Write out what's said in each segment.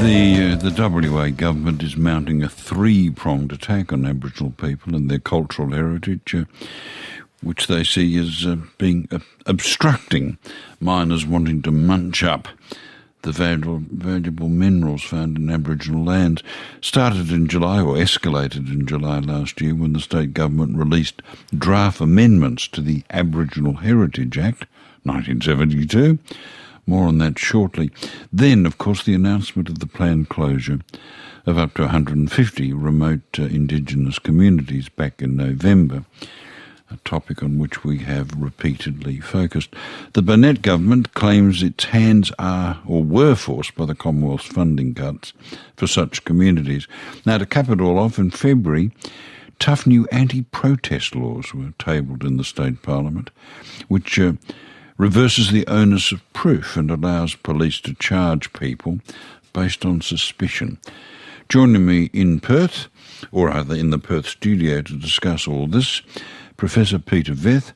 The WA government is mounting a three-pronged attack on Aboriginal people and their cultural heritage, which they see as being obstructing miners wanting to munch up the valuable minerals found in Aboriginal lands. Started in July, or escalated in July last year, when the state government released draft amendments to the Aboriginal Heritage Act, 1972. More on that shortly. Then, of course, the announcement of the planned closure of up to 150 remote Indigenous communities back in November, a topic on which we have repeatedly focused. The Burnett government claims its hands are or were forced by the Commonwealth's funding cuts for such communities. Now, to cap it all off, in February, tough new anti-protest laws were tabled in the state parliament, which reverses the onus of proof and allows police to charge people based on suspicion. Joining me in Perth, or rather in the Perth studio, to discuss all this, Professor Peter Veth.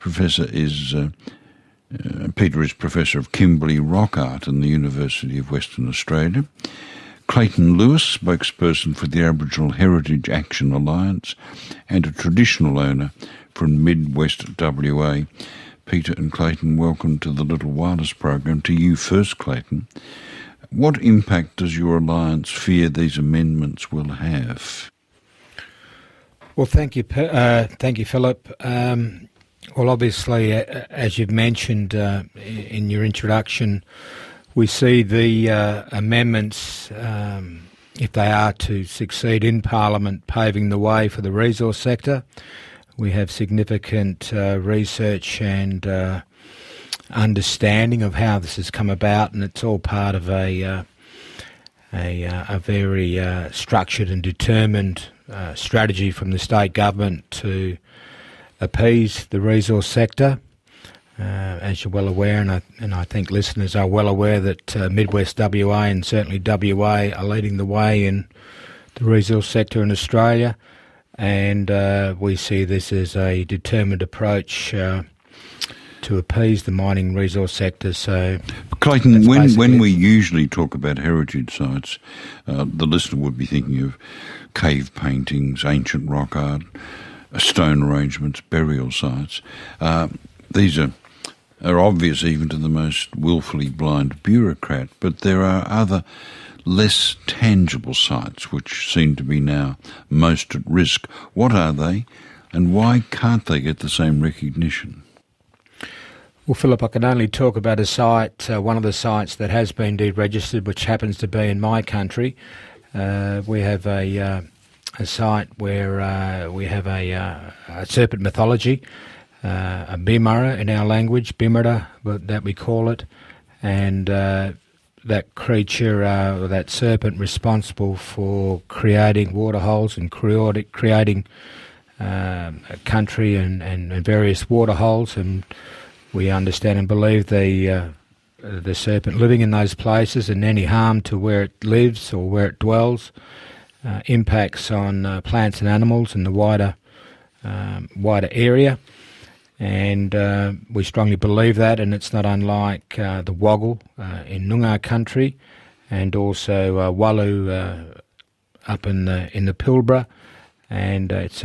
Peter is Professor of Kimberley Rock Art in the University of Western Australia. Clayton Lewis, spokesperson for the Aboriginal Heritage Action Alliance and a traditional owner from Mid-West WA. Peter and Clayton, welcome to the Little Wireless program. To you first, Clayton. What impact does your alliance fear these amendments will have? Well, thank you, Philip. Well, obviously, as you've mentioned in your introduction, we see the amendments, if they are to succeed in Parliament, paving the way for the resource sector. We have significant research and understanding of how this has come about, and it's all part of a very structured and determined strategy from the state government to appease the resource sector. As you're well aware, and I think listeners are well aware, that Midwest WA and certainly WA are leading the way in the resource sector in Australia. And we see this as a determined approach to appease the mining resource sector. So, Clayton, when we usually talk about heritage sites, the listener would be thinking of cave paintings, ancient rock art, stone arrangements, burial sites. These are obvious even to the most willfully blind bureaucrat, but there are other less tangible sites which seem to be now most at risk. What are they, and why can't they get the same recognition? Well, Philip, I can only talk about a site, one of the sites that has been deregistered, which happens to be in my country. We have a site where we have a serpent mythology, a bimara in our language, bimara, that we call it, and that creature, that serpent, responsible for creating waterholes and creating a country and various waterholes, and we understand and believe the serpent living in those places, and any harm to where it lives or where it dwells impacts on plants and animals in the wider area. And we strongly believe that, and it's not unlike the Waggle in Noongar country, and also Wallu up in the Pilbara, and it's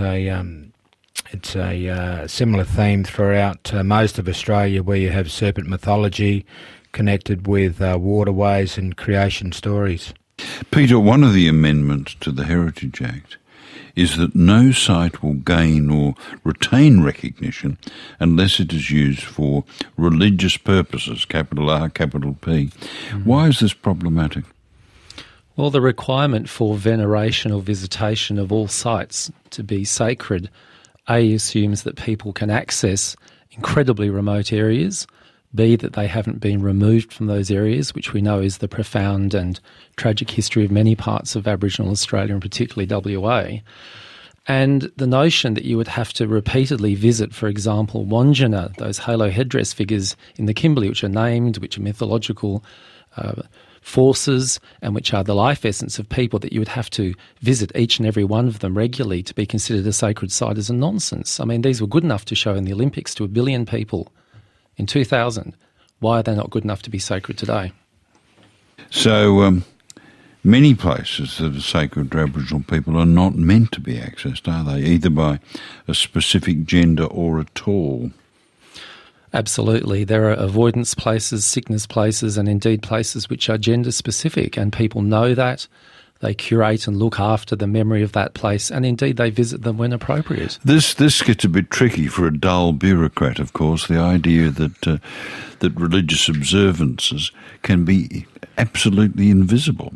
a similar theme throughout most of Australia, where you have serpent mythology connected with waterways and creation stories. Peter, one of the amendments to the Heritage Act is that no site will gain or retain recognition unless it is used for religious purposes, capital R, capital P. Mm-hmm. Why is this problematic? Well, the requirement for veneration or visitation of all sites to be sacred, A, assumes that people can access incredibly remote areas, B, that they haven't been removed from those areas, which we know is the profound and tragic history of many parts of Aboriginal Australia, and particularly WA. And the notion that you would have to repeatedly visit, for example, Wandjina, those halo headdress figures in the Kimberley, which are named, which are mythological forces, and which are the life essence of people, that you would have to visit each and every one of them regularly to be considered a sacred site, is a nonsense. I mean, these were good enough to show in the Olympics to 1 billion people in 2000. Why are they not good enough to be sacred today? So many places that are sacred to Aboriginal people are not meant to be accessed, are they? Either by a specific gender or at all. Absolutely. There are avoidance places, sickness places, and indeed places which are gender specific, and people know that. They curate and look after the memory of that place, and indeed they visit them when appropriate. This gets a bit tricky for a dull bureaucrat, of course, the idea that that religious observances can be absolutely invisible.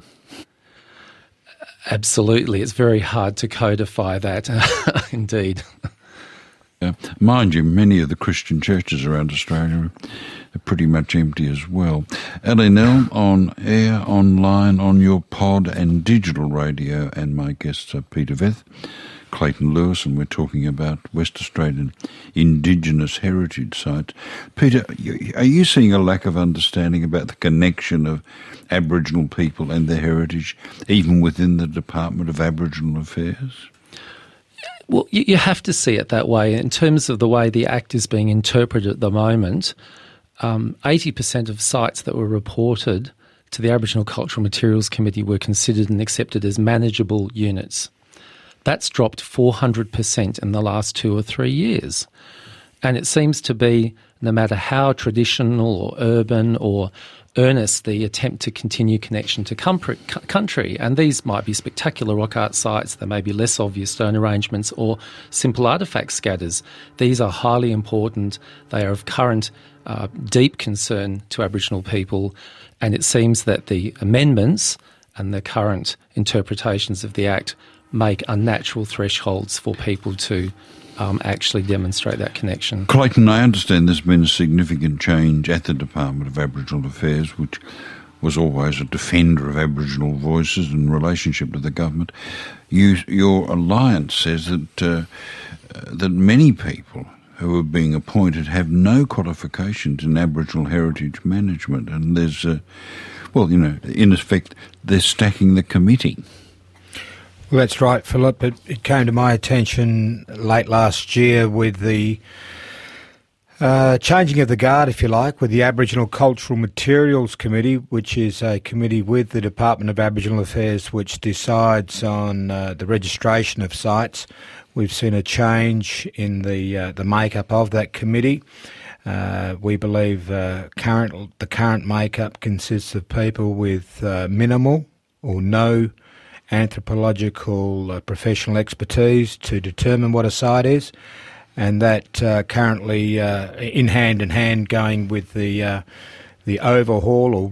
Absolutely. It's very hard to codify that, indeed. Mind you, many of the Christian churches around Australia are pretty much empty as well. LNL on air, online, on your pod and digital radio, and my guests are Peter Veth, Clayton Lewis, and we're talking about West Australian Indigenous heritage sites. Peter, are you seeing a lack of understanding about the connection of Aboriginal people and their heritage, even within the Department of Aboriginal Affairs? Well, you have to see it that way. In terms of the way the Act is being interpreted at the moment, 80% of sites that were reported to the Aboriginal Cultural Materials Committee were considered and accepted as manageable units. That's dropped 400% in the last 2 or 3 years. And it seems to be, no matter how traditional or urban or earnest the attempt to continue connection to country, and these might be spectacular rock art sites, they may be less obvious stone arrangements or simple artefact scatters. These are highly important. They are of current deep concern to Aboriginal people, and it seems that the amendments and the current interpretations of the Act make unnatural thresholds for people to actually demonstrate that connection. Clayton, I understand there's been a significant change at the Department of Aboriginal Affairs, which was always a defender of Aboriginal voices in relationship to the government. Your alliance says that that many people who are being appointed have no qualifications in Aboriginal heritage management, and there's, in effect, they're stacking the committee. Well, that's right, Philip. It came to my attention late last year with the changing of the guard, if you like, with the Aboriginal Cultural Materials Committee, which is a committee with the Department of Aboriginal Affairs which decides on the registration of sites. We've seen a change in the makeup of that committee. We believe the current makeup consists of people with minimal or no anthropological professional expertise to determine what a site is, and that currently in hand going with the overhaul or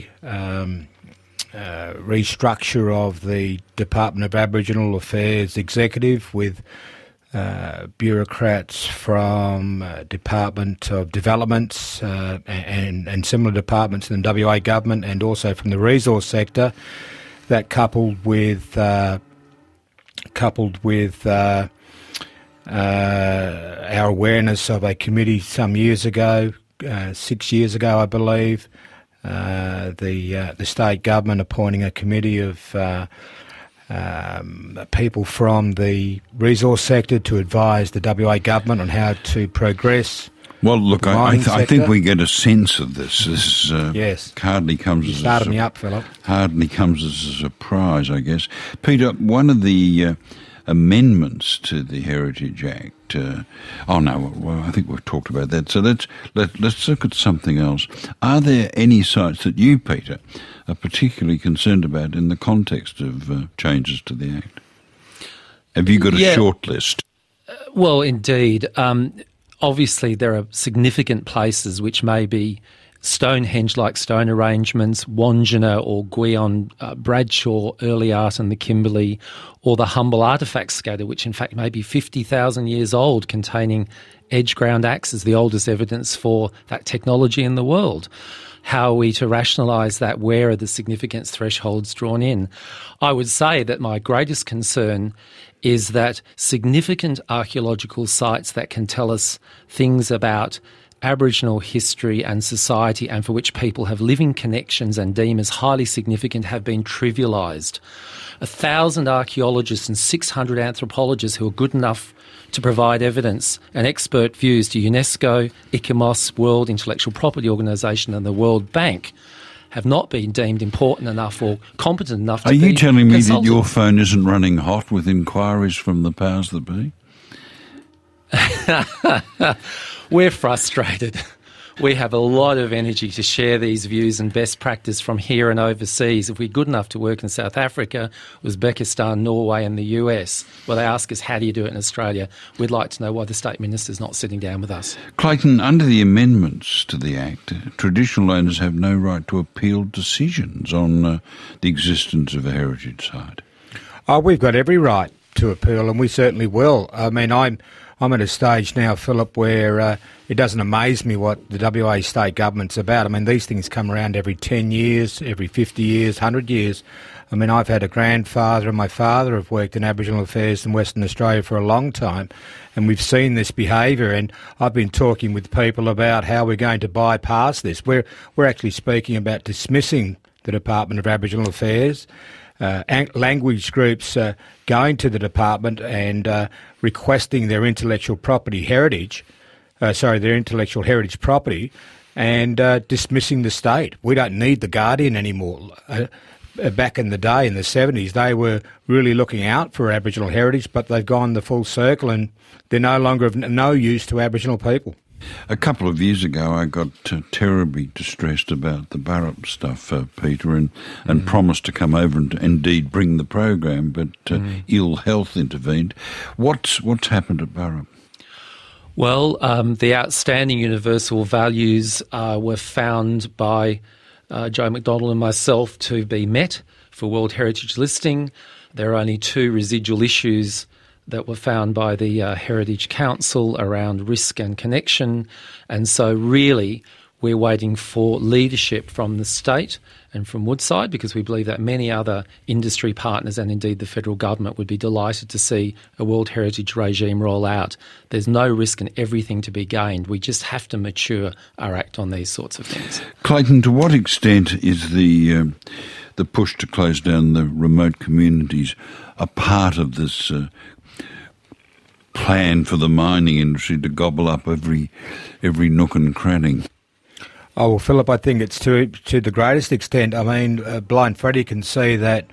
restructure of the Department of Aboriginal Affairs executive, with bureaucrats from Department of Developments and similar departments in the WA government, and also from the resource sector. That coupled with our awareness of a committee some years ago, 6 years ago, I believe, the state government appointing a committee of people from the resource sector to advise the WA government on how to progress. Well, look, I think we get a sense of this. This yes. Hardly comes as started me up, Philip. Hardly comes as a surprise, I guess. Peter, one of the amendments to the Heritage Act. I think we've talked about that. So let's look at something else. Are there any sites that you, Peter, are particularly concerned about in the context of changes to the Act? Have you got a short list? Well, indeed. Obviously, there are significant places which may be Stonehenge-like stone arrangements, Wandjina or Gwion, Bradshaw, early art in the Kimberley, or the Humble artefact scatter, which in fact may be 50,000 years old, containing edge-ground axes, the oldest evidence for that technology in the world. How are we to rationalise that? Where are the significance thresholds drawn in? I would say that my greatest concern is that significant archaeological sites that can tell us things about Aboriginal history and society, and for which people have living connections and deem as highly significant, have been trivialised. 1,000 archaeologists and 600 anthropologists who are good enough to provide evidence and expert views to UNESCO, ICOMOS, World Intellectual Property Organisation and the World Bank have not been deemed important enough or competent enough to Are be you telling me that consulted. your phone isn't running hot with inquiries from the powers that be? We're frustrated. We have a lot of energy to share these views and best practice from here and overseas. If we're good enough to work in South Africa, Uzbekistan, Norway and the US, well, they ask us, how do you do it in Australia? We'd like to know why the State Minister's not sitting down with us. Clayton, under the amendments to the Act, traditional owners have no right to appeal decisions on the existence of a heritage site. Oh, we've got every right to appeal, and we certainly will. I mean, I'm at a stage now, Philip, where it doesn't amaze me what the WA state government's about. I mean, these things come around every 10 years, every 50 years, 100 years. I mean, I've had a grandfather and my father have worked in Aboriginal affairs in Western Australia for a long time, and we've seen this behaviour, and I've been talking with people about how we're going to bypass this. We're actually speaking about dismissing the Department of Aboriginal Affairs, language groups going to the department and requesting their intellectual heritage property, and dismissing the state. We don't need the Guardian anymore. Back in the day, in the 70s, they were really looking out for Aboriginal heritage, but they've gone the full circle and they're no longer of no use to Aboriginal people. A couple of years ago, I got terribly distressed about the Burrup stuff, Peter, and promised to come over and indeed bring the program, but ill health intervened. What's happened at Burrup? Well, the outstanding universal values were found by Joe McDonald and myself to be met for World Heritage listing. There are only 2 residual issues that were found by the Heritage Council around risk and connection. And so really we're waiting for leadership from the state and from Woodside, because we believe that many other industry partners and indeed the federal government would be delighted to see a World Heritage regime roll out. There's no risk and everything to be gained. We just have to mature our act on these sorts of things. Clayton, to what extent is the push to close down the remote communities a part of this plan for the mining industry to gobble up every nook and cranny? Oh, well, Philip, I think it's to the greatest extent. I mean, Blind Freddy can see that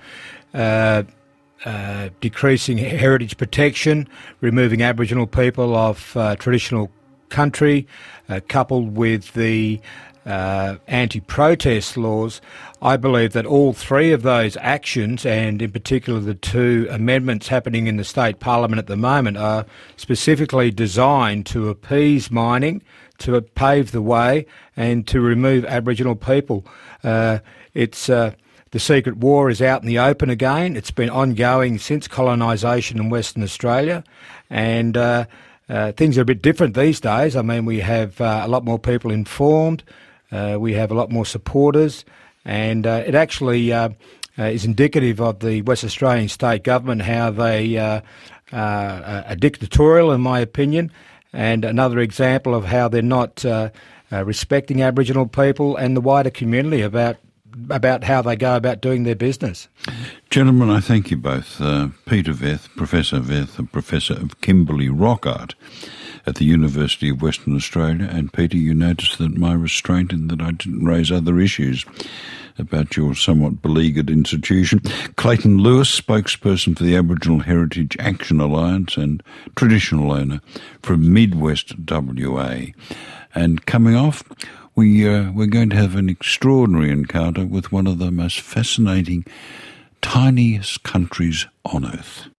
decreasing heritage protection, removing Aboriginal people off traditional country, coupled with the anti-protest laws, I believe that all 3 of those actions, and in particular the 2 amendments happening in the state parliament at the moment, are specifically designed to appease mining, to pave the way, and to remove Aboriginal people. The secret war is out in the open again. It's been ongoing since colonisation in Western Australia, and things are a bit different these days. I mean, we have a lot more people informed. We have a lot more supporters, and it actually is indicative of the West Australian state government, how they are dictatorial, in my opinion, and another example of how they're not respecting Aboriginal people and the wider community about how they go about doing their business. Gentlemen, I thank you both. Peter Veth, a professor of Kimberley Rock Art at the University of Western Australia. And Peter, you noticed that my restraint in that I didn't raise other issues about your somewhat beleaguered institution. Clayton Lewis, spokesperson for the Aboriginal Heritage Action Alliance and traditional owner from Midwest WA. And coming off, we're going to have an extraordinary encounter with one of the most fascinating, tiniest countries on earth.